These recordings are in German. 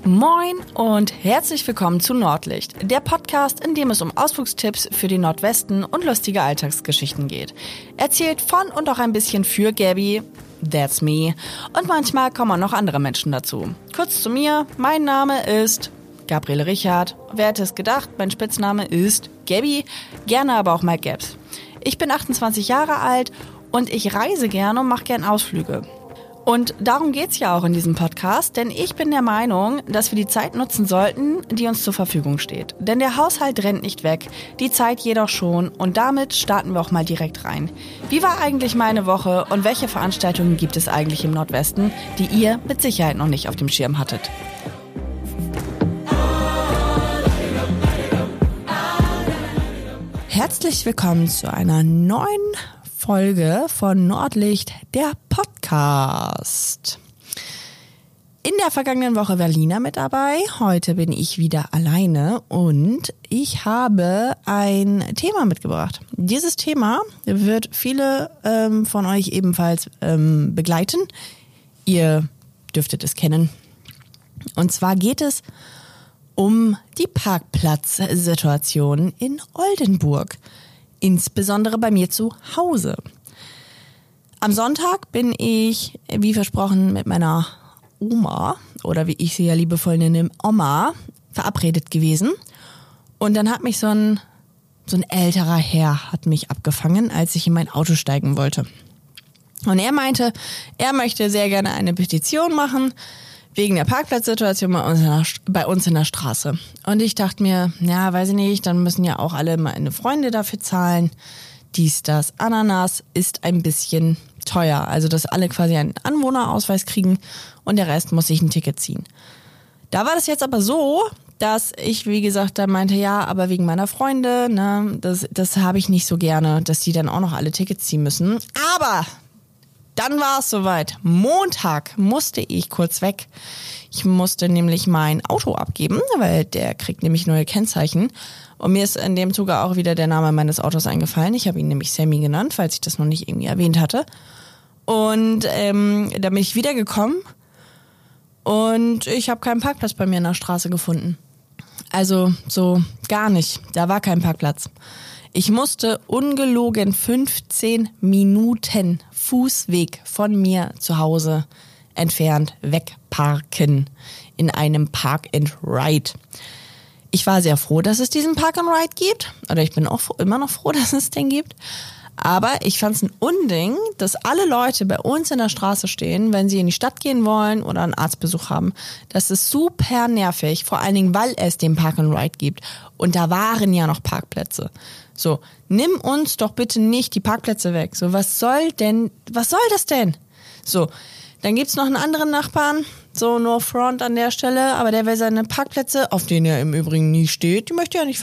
Moin und herzlich willkommen zu Nordlicht, der Podcast, in dem es um Ausflugstipps für den Nordwesten und lustige Alltagsgeschichten geht. Erzählt von und auch ein bisschen für Gabby, that's me, und manchmal kommen auch noch andere Menschen dazu. Kurz zu mir, mein Name ist Gabriele Richard. Wer hätte es gedacht, mein Spitzname ist Gabby, gerne aber auch mal Gabs. Ich bin 28 Jahre alt und ich reise gerne und mache gern Ausflüge. Und darum geht's ja auch in diesem Podcast, denn ich bin der Meinung, dass wir die Zeit nutzen sollten, die uns zur Verfügung steht. Denn der Haushalt rennt nicht weg, die Zeit jedoch schon, und damit starten wir auch mal direkt rein. Wie war eigentlich meine Woche und welche Veranstaltungen gibt es eigentlich im Nordwesten, die ihr mit Sicherheit noch nicht auf dem Schirm hattet? Herzlich willkommen zu einer neuen Folge von Nordlicht, der Podcast. In der vergangenen Woche war Lina mit dabei, heute bin ich wieder alleine und ich habe ein Thema mitgebracht. Dieses Thema wird viele von euch ebenfalls begleiten. Ihr dürftet es kennen. Und zwar geht es um die Parkplatzsituation in Oldenburg. Insbesondere bei mir zu Hause. Am Sonntag bin ich, wie versprochen, mit meiner Oma, oder wie ich sie ja liebevoll nenne, Oma, verabredet gewesen. Und dann hat mich so ein älterer Herr hat mich abgefangen, als ich in mein Auto steigen wollte. Und er meinte, er möchte sehr gerne eine Petition machen, wegen der Parkplatzsituation bei uns in der Straße. Und ich dachte mir, ja, weiß ich nicht, dann müssen ja auch alle meine Freunde dafür zahlen. Dies, das, Ananas ist ein bisschen teuer. Also, dass alle quasi einen Anwohnerausweis kriegen und der Rest muss sich ein Ticket ziehen. Da war das jetzt aber so, dass ich, wie gesagt, da meinte, ja, aber wegen meiner Freunde, ne, das habe ich nicht so gerne, dass die dann auch noch alle Tickets ziehen müssen. Aber dann war es soweit. Montag musste ich kurz weg. Ich musste nämlich mein Auto abgeben, weil der kriegt nämlich neue Kennzeichen. Und mir ist in dem Zuge auch wieder der Name meines Autos eingefallen. Ich habe ihn nämlich Sammy genannt, falls ich das noch nicht irgendwie erwähnt hatte. Und da bin ich wiedergekommen und ich habe keinen Parkplatz bei mir in der Straße gefunden. Also so gar nicht. Da war kein Parkplatz. Ich musste ungelogen 15 Minuten Fußweg von mir zu Hause entfernt wegparken in einem Park and Ride. Ich war sehr froh, dass es diesen Park and Ride gibt. Oder ich bin auch immer noch froh, dass es den gibt. Aber ich fand es ein Unding, dass alle Leute bei uns in der Straße stehen, wenn sie in die Stadt gehen wollen oder einen Arztbesuch haben. Das ist super nervig, vor allen Dingen, weil es den Park and Ride gibt. Und da waren ja noch Parkplätze. So, nimm uns doch bitte nicht die Parkplätze weg. So, was soll das denn? So, dann gibt's noch einen anderen Nachbarn, so no front an der Stelle, aber der will seine Parkplätze, auf denen er im Übrigen nie steht, die möchte er nicht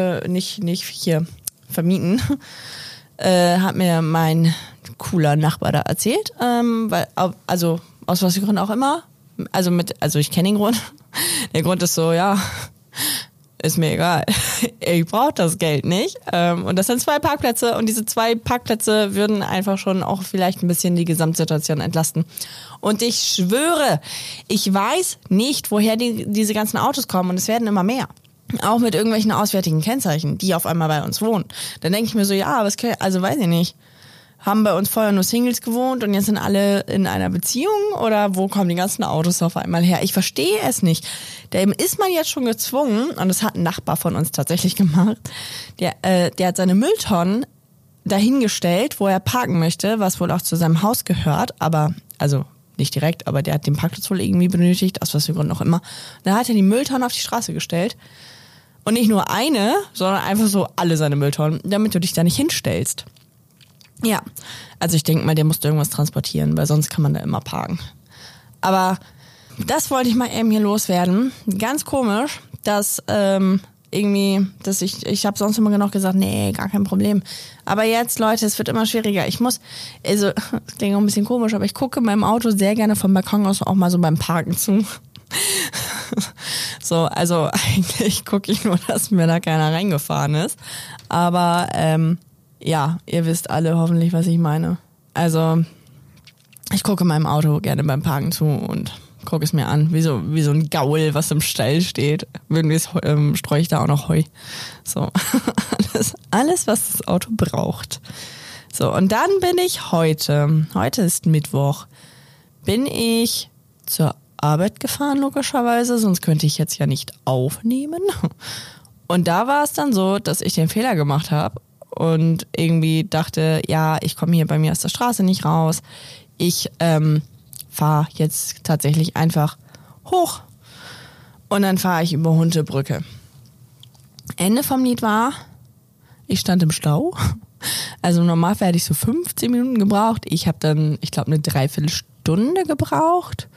hier vermieten. Hat mir mein cooler Nachbar da erzählt, also aus was für Gründen auch immer, also ich kenne den Grund. Der Grund ist so, ja, ist mir egal. Ich brauche das Geld nicht. Und das sind 2 Parkplätze und diese 2 Parkplätze würden einfach schon auch vielleicht ein bisschen die Gesamtsituation entlasten. Und ich schwöre, ich weiß nicht, woher diese ganzen Autos kommen und es werden immer mehr. Auch mit irgendwelchen auswärtigen Kennzeichen, die auf einmal bei uns wohnen. Dann denke ich mir so, ja, weiß ich nicht. Haben bei uns vorher nur Singles gewohnt und jetzt sind alle in einer Beziehung oder wo kommen die ganzen Autos auf einmal her? Ich verstehe es nicht. Da ist man jetzt schon gezwungen, und das hat ein Nachbar von uns tatsächlich gemacht, der hat seine Mülltonnen dahingestellt, wo er parken möchte, was wohl auch zu seinem Haus gehört, aber, also nicht direkt, aber der hat den Parkplatz wohl irgendwie benötigt, aus was für Gründen auch immer. Da hat er die Mülltonnen auf die Straße gestellt und nicht nur eine, sondern einfach so alle seine Mülltonnen, damit du dich da nicht hinstellst. Ja, also ich denke mal, der musste irgendwas transportieren, weil sonst kann man da immer parken. Aber das wollte ich mal eben hier loswerden. Ganz komisch, dass ich habe sonst immer genug gesagt, nee, gar kein Problem. Aber jetzt, Leute, es wird immer schwieriger. Das klingt auch ein bisschen komisch, aber ich gucke meinem Auto sehr gerne vom Balkon aus auch mal so beim Parken zu. So, also eigentlich gucke ich nur, dass mir da keiner reingefahren ist. Aber ja, ihr wisst alle hoffentlich, was ich meine. Also ich gucke meinem Auto gerne beim Parken zu und guck es mir an, wie so ein Gaul, was im Stall steht. Irgendwie streue ich da auch noch Heu. So, alles, was das Auto braucht. So, und dann bin ich heute ist Mittwoch, bin ich zur Arbeit gefahren, logischerweise, sonst könnte ich jetzt ja nicht aufnehmen. Und da war es dann so, dass ich den Fehler gemacht habe und irgendwie dachte, ja, ich komme hier bei mir aus der Straße nicht raus. Ich fahre jetzt tatsächlich einfach hoch und dann fahre ich über Huntebrücke. Ende vom Lied war, ich stand im Stau. Also normal hätte ich so 15 Minuten gebraucht. Ich habe dann, ich glaube, eine Dreiviertelstunde gebraucht.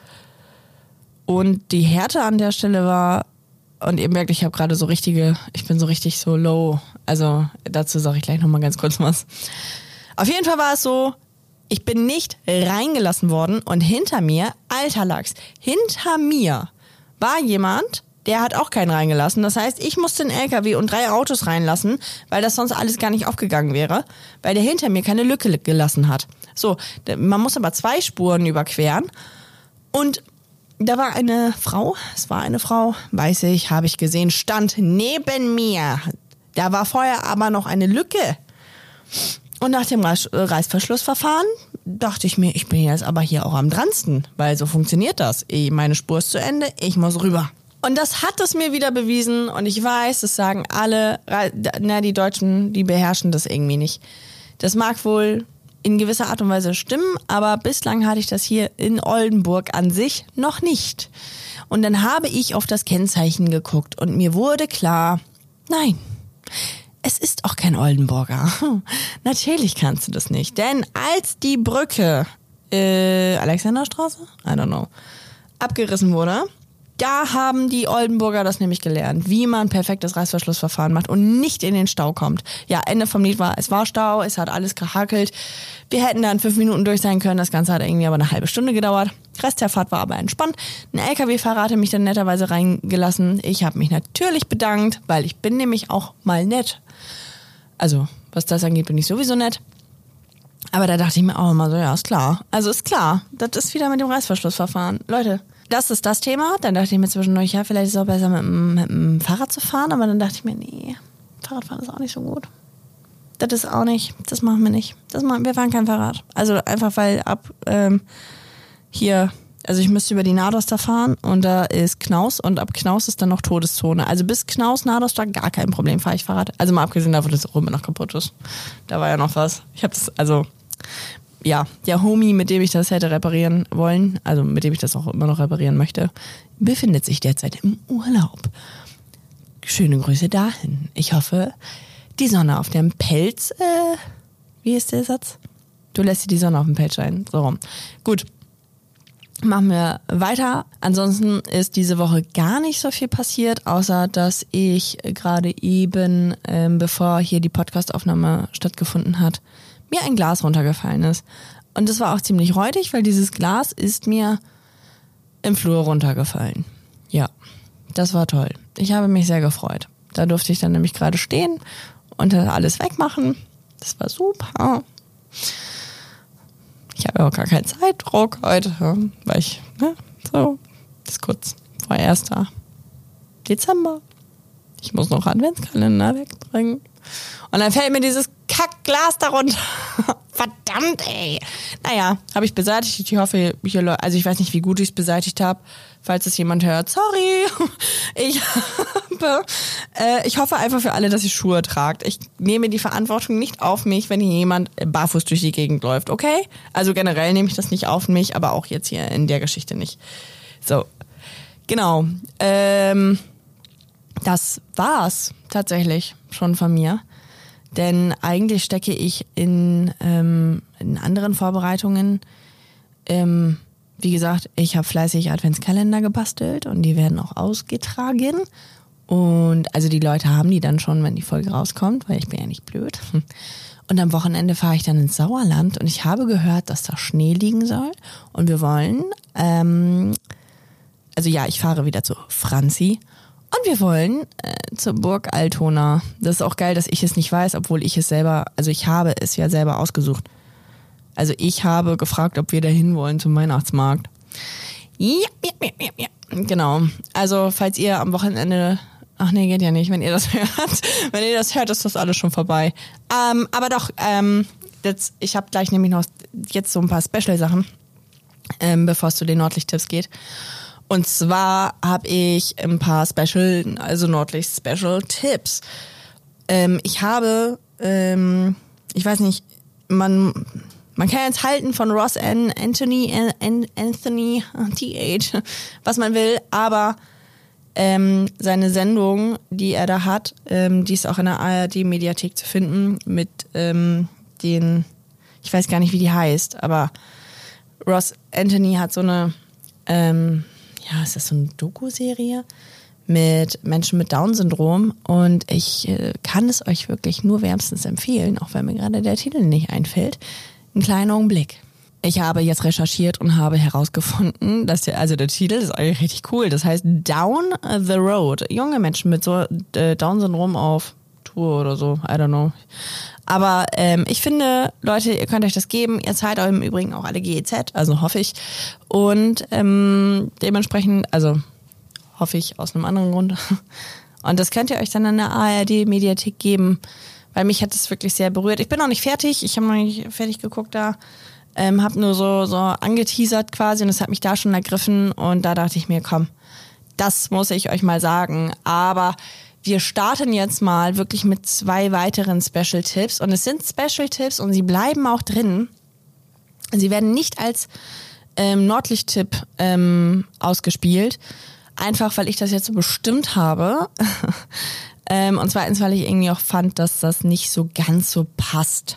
Und die Härte an der Stelle war, und ihr merkt, ich bin so richtig so low. Also dazu sage ich gleich nochmal ganz kurz was. Auf jeden Fall war es so, ich bin nicht reingelassen worden und hinter mir, alter Lachs, hinter mir war jemand, der hat auch keinen reingelassen. Das heißt, ich musste einen LKW und 3 Autos reinlassen, weil das sonst alles gar nicht aufgegangen wäre, weil der hinter mir keine Lücke gelassen hat. So, man muss aber 2 Spuren überqueren und da war eine Frau, weiß ich, habe ich gesehen, stand neben mir. Da war vorher aber noch eine Lücke. Und nach dem Reißverschlussverfahren dachte ich mir, ich bin jetzt aber hier auch am dransten, weil so funktioniert das. Meine Spur ist zu Ende, ich muss rüber. Und das hat es mir wieder bewiesen und ich weiß, das sagen alle, die Deutschen, die beherrschen das irgendwie nicht. Das mag wohl in gewisser Art und Weise stimmen, aber bislang hatte ich das hier in Oldenburg an sich noch nicht. Und dann habe ich auf das Kennzeichen geguckt und mir wurde klar, nein, es ist auch kein Oldenburger. Natürlich kannst du das nicht, denn als die Brücke, Alexanderstraße? I don't know, abgerissen wurde, da haben die Oldenburger das nämlich gelernt, wie man perfektes Reißverschlussverfahren macht und nicht in den Stau kommt. Ja, Ende vom Lied war, es war Stau, es hat alles gehackelt. Wir hätten da in 5 Minuten durch sein können, das Ganze hat irgendwie aber eine halbe Stunde gedauert. Rest der Fahrt war aber entspannt. Ein LKW-Fahrer hatte mich dann netterweise reingelassen. Ich habe mich natürlich bedankt, weil ich bin nämlich auch mal nett. Also, was das angeht, bin ich sowieso nett. Aber da dachte ich mir auch immer so, ja, ist klar. Also ist klar, das ist wieder mit dem Reißverschlussverfahren. Leute, das ist das Thema. Dann dachte ich mir zwischendurch, ja, vielleicht ist es auch besser mit dem Fahrrad zu fahren. Aber dann dachte ich mir, nee, Fahrradfahren ist auch nicht so gut. Das ist auch nicht, das machen wir nicht. Wir fahren kein Fahrrad. Also einfach, weil also ich müsste über die Nadoster fahren und da ist Knaus und ab Knaus ist dann noch Todeszone. Also bis Knaus, Nadoster gar kein Problem, fahre ich Fahrrad. Also mal abgesehen davon, dass es auch immer noch kaputt ist. Da war ja noch was. Ich habe das, also ja, der Homie, mit dem ich das hätte reparieren wollen, also mit dem ich das auch immer noch reparieren möchte, befindet sich derzeit im Urlaub. Schöne Grüße dahin. Ich hoffe, die Sonne auf dem Pelz, wie ist der Satz? Du lässt dir die Sonne auf dem Pelz scheinen. So rum. Gut. Machen wir weiter. Ansonsten ist diese Woche gar nicht so viel passiert, außer dass ich gerade eben, bevor hier die Podcastaufnahme stattgefunden hat, mir ein Glas runtergefallen ist. Und das war auch ziemlich räudig, weil dieses Glas ist mir im Flur runtergefallen. Ja, das war toll. Ich habe mich sehr gefreut. Da durfte ich dann nämlich gerade stehen und alles wegmachen. Das war super. Ich habe auch gar keinen Zeitdruck heute, weil ich, das ist kurz vor 1. Dezember. Ich muss noch Adventskalender wegbringen. Und dann fällt mir dieses Kackglas darunter. Verdammt, ey. Naja, habe ich beseitigt. Ich hoffe, also ich weiß nicht, wie gut ich es beseitigt habe. Falls es jemand hört, sorry. Ich hoffe einfach für alle, dass ihr Schuhe tragt. Ich nehme die Verantwortung nicht auf mich, wenn hier jemand barfuß durch die Gegend läuft, okay? Also generell nehme ich das nicht auf mich, aber auch jetzt hier in der Geschichte nicht. So, genau. Das war's tatsächlich schon von mir. Denn eigentlich stecke ich in anderen Vorbereitungen. Wie gesagt, ich habe fleißig Adventskalender gebastelt und die werden auch ausgetragen. Und also die Leute haben die dann schon, wenn die Folge rauskommt, weil ich bin ja nicht blöd. Und am Wochenende fahre ich dann ins Sauerland und ich habe gehört, dass da Schnee liegen soll. Und wir wollen, ich fahre wieder zu Franzi. Und wir wollen zur Burg Altona. Das ist auch geil, dass ich es nicht weiß, obwohl ich es selber, also ich habe es ja selber ausgesucht. Also ich habe gefragt, ob wir da hin wollen zum Weihnachtsmarkt. Ja. Genau. Also falls ihr am Wochenende... Ach nee, geht ja nicht, wenn ihr das hört. Wenn ihr das hört, ist das alles schon vorbei. Aber doch, ich habe gleich nämlich noch jetzt so ein paar Special-Sachen, bevor es zu den Nordlicht-Tipps geht. Und zwar habe ich ein paar Nordlicht-Special-Tipps. Ich habe, ich weiß nicht, man kann jetzt halten von Ross Anthony, TH, was man will, aber seine Sendung, die er da hat, die ist auch in der ARD-Mediathek zu finden mit den, ich weiß gar nicht, wie die heißt, aber Ross Anthony hat so eine, ist das so eine Doku-Serie mit Menschen mit Down-Syndrom und ich kann es euch wirklich nur wärmstens empfehlen, auch wenn mir gerade der Titel nicht einfällt. Einen kleinen Augenblick. Ich habe jetzt recherchiert und habe herausgefunden, dass der Titel ist eigentlich richtig cool. Das heißt Down the Road. Junge Menschen mit so Down-Syndrom auf Tour oder so. I don't know. Aber ich finde, Leute, ihr könnt euch das geben. Ihr zahlt im Übrigen auch alle GEZ, also hoffe ich. Und dementsprechend, also hoffe ich aus einem anderen Grund. Und das könnt ihr euch dann in der ARD-Mediathek geben, weil mich hat es wirklich sehr berührt. Ich bin noch nicht fertig. Ich habe noch nicht fertig geguckt da. Hab nur so angeteasert quasi und es hat mich da schon ergriffen und da dachte ich mir, komm, das muss ich euch mal sagen. Aber wir starten jetzt mal wirklich mit 2 weiteren Special-Tipps und es sind Special-Tipps und sie bleiben auch drin. Sie werden nicht als Nordlicht-Tipp ausgespielt, einfach weil ich das jetzt so bestimmt habe. Und zweitens, weil ich irgendwie auch fand, dass das nicht so ganz so passt.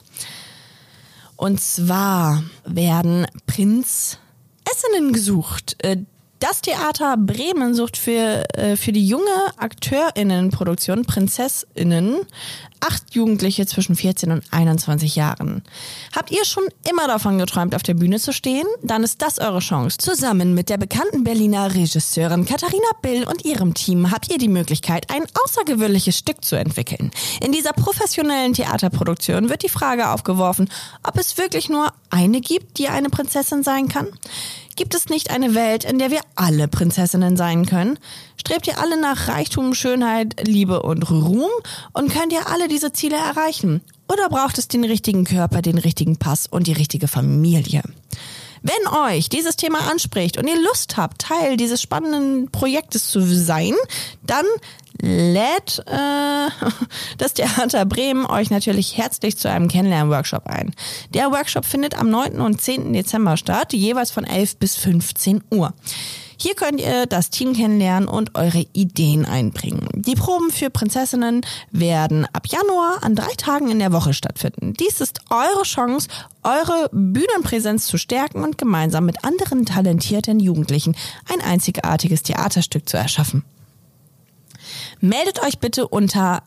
Und zwar werden Prinzessinnen gesucht. Das Theater Bremen sucht für die junge AkteurInnenproduktion Prinzessinnen 8 Jugendliche zwischen 14 und 21 Jahren. Habt ihr schon immer davon geträumt, auf der Bühne zu stehen? Dann ist das eure Chance. Zusammen mit der bekannten Berliner Regisseurin Katharina Bill und ihrem Team habt ihr die Möglichkeit, ein außergewöhnliches Stück zu entwickeln. In dieser professionellen Theaterproduktion wird die Frage aufgeworfen, ob es wirklich nur eine gibt, die eine Prinzessin sein kann? Gibt es nicht eine Welt, in der wir alle Prinzessinnen sein können? Strebt ihr alle nach Reichtum, Schönheit, Liebe und Ruhm? Und könnt ihr alle diese Ziele erreichen? Oder braucht es den richtigen Körper, den richtigen Pass und die richtige Familie? Wenn euch dieses Thema anspricht und ihr Lust habt, Teil dieses spannenden Projektes zu sein, dann lädt das Theater Bremen euch natürlich herzlich zu einem Kennenlern-Workshop ein. Der Workshop findet am 9. und 10. Dezember statt, jeweils von 11 bis 15 Uhr. Hier könnt ihr das Team kennenlernen und eure Ideen einbringen. Die Proben für Prinzessinnen werden ab Januar an 3 Tagen in der Woche stattfinden. Dies ist eure Chance, eure Bühnenpräsenz zu stärken und gemeinsam mit anderen talentierten Jugendlichen ein einzigartiges Theaterstück zu erschaffen. Meldet euch bitte unter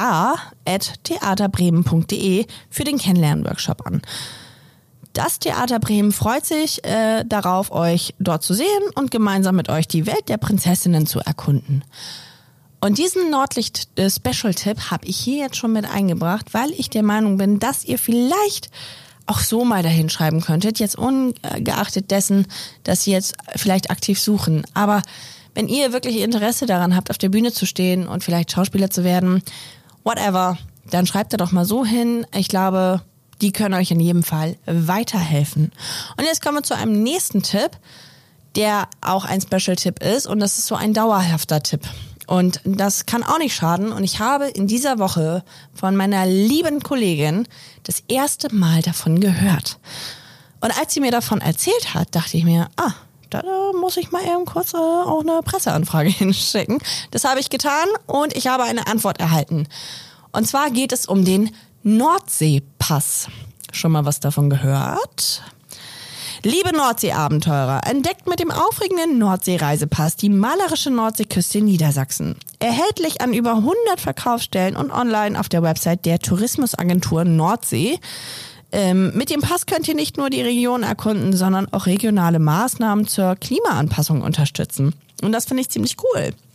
ja@theaterbremen.de für den Kennenlern-Workshop an. Das Theater Bremen freut sich darauf, euch dort zu sehen und gemeinsam mit euch die Welt der Prinzessinnen zu erkunden. Und diesen Nordlicht-Special-Tipp habe ich hier jetzt schon mit eingebracht, weil ich der Meinung bin, dass ihr vielleicht auch so mal dahin schreiben könntet, jetzt ungeachtet dessen, dass sie jetzt vielleicht aktiv suchen. Aber wenn ihr wirklich Interesse daran habt, auf der Bühne zu stehen und vielleicht Schauspieler zu werden, whatever, dann schreibt ihr doch mal so hin. Ich glaube, die können euch in jedem Fall weiterhelfen. Und jetzt kommen wir zu einem nächsten Tipp, der auch ein Special-Tipp ist und das ist so ein dauerhafter Tipp. Und das kann auch nicht schaden. Und ich habe in dieser Woche von meiner lieben Kollegin das erste Mal davon gehört. Und als sie mir davon erzählt hat, dachte ich mir, da muss ich mal eben kurz auch eine Presseanfrage hinschicken. Das habe ich getan und ich habe eine Antwort erhalten. Und zwar geht es um den Nordseepass. Schon mal was davon gehört? Liebe Nordsee-Abenteurer, entdeckt mit dem aufregenden Nordseereisepass die malerische Nordseeküste in Niedersachsen. Erhältlich an über 100 Verkaufsstellen und online auf der Website der Tourismusagentur Nordsee. Mit dem Pass könnt ihr nicht nur die Region erkunden, sondern auch regionale Maßnahmen zur Klimaanpassung unterstützen. Und das finde ich ziemlich cool.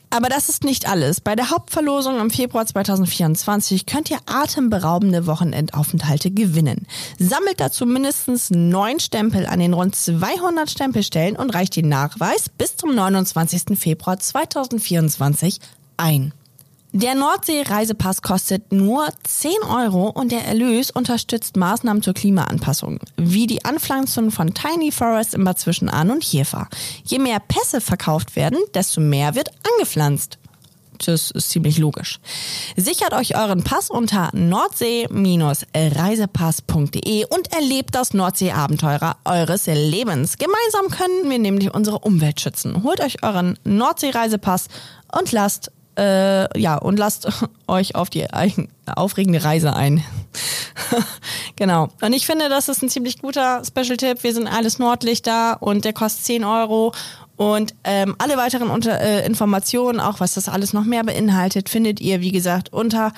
Aber das ist nicht alles. Bei der Hauptverlosung im Februar 2024 könnt ihr atemberaubende Wochenendaufenthalte gewinnen. Sammelt dazu mindestens 9 Stempel an den rund 200 Stempelstellen und reicht den Nachweis bis zum 29. Februar 2024 ein. Der Nordsee-Reisepass kostet nur 10 € und der Erlös unterstützt Maßnahmen zur Klimaanpassung, wie die Anpflanzung von Tiny Forest im Bad Zwischenahn und Jever. Je mehr Pässe verkauft werden, desto mehr wird angepflanzt. Das ist ziemlich logisch. Sichert euch euren Pass unter nordsee-reisepass.de und erlebt das Nordsee-Abenteuer eures Lebens. Gemeinsam können wir nämlich unsere Umwelt schützen. Holt euch euren Nordsee-Reisepass und lasst euch auf die aufregende Reise ein. Genau. Und ich finde, das ist ein ziemlich guter Special-Tipp. Wir sind alles Nordlichter und der kostet 10 €. Und alle weiteren Informationen, auch was das alles noch mehr beinhaltet, findet ihr, wie gesagt, unter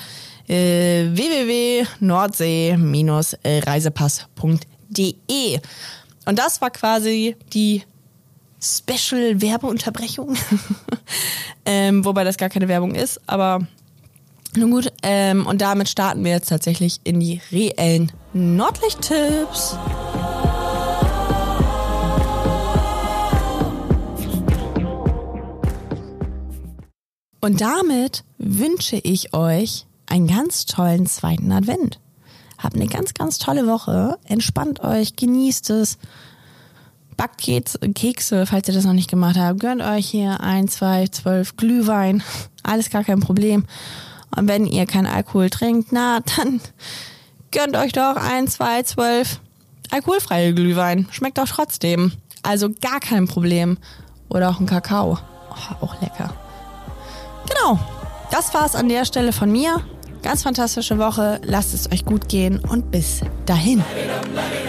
www.nordsee-reisepass.de. Und das war quasi die Special-Werbeunterbrechung. Wobei das gar keine Werbung ist, aber nun gut. Und damit starten wir jetzt tatsächlich in die reellen Nordlicht-Tipps. Und damit wünsche ich euch einen ganz tollen zweiten Advent. Habt eine ganz, ganz tolle Woche. Entspannt euch, genießt es. Backt Kekse, falls ihr das noch nicht gemacht habt. Gönnt euch hier 1, 2, 12 Glühwein. Alles gar kein Problem. Und wenn ihr keinen Alkohol trinkt, na, dann gönnt euch doch 1, 2, 12 alkoholfreie Glühwein. Schmeckt doch trotzdem. Also gar kein Problem. Oder auch ein Kakao. Oh, auch lecker. Genau. Das war's an der Stelle von mir. Ganz fantastische Woche. Lasst es euch gut gehen und bis dahin.